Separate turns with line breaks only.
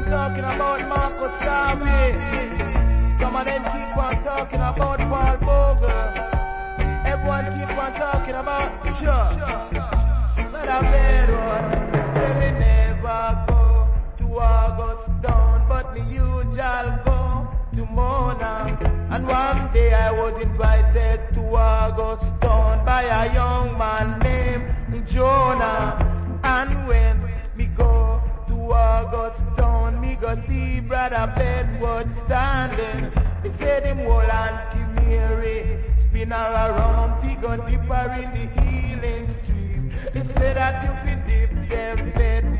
talking about Marcus Garvey. Some of them keep on talking about Paul Bogle. Everyone keep on talking about Chuck. But I read one. Tell me never go to Augustown, but me usual go to Mona. And one day I was invited to Augustown by a young man named Jonah. And when me go to Augustown, me go see Brother Bedford standing. He said him hold Auntie Mary, spin her around, he go dip her in the healing stream. He said that if you dip them bed